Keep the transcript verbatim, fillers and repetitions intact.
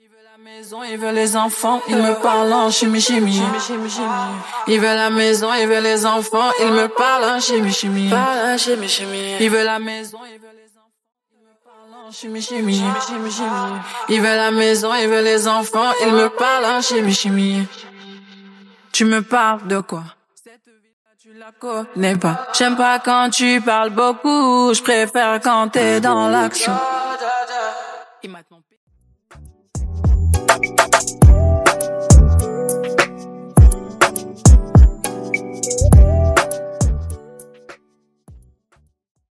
Il veut la maison, il veut les enfants, il me parle en chimie, chimie. Il veut la maison, il veut les enfants, il me parle en chimie, chimie. Il veut la maison, il veut les enfants, il me parle en chimie, chimie. Il veut la maison, il veut les enfants, il me parle en chimie, chimie. Tu me parles de quoi? Cette vie-là, tu la connais pas. J'aime pas quand tu parles beaucoup, je préfère quand t'es dans l'action. Il m'a trompé.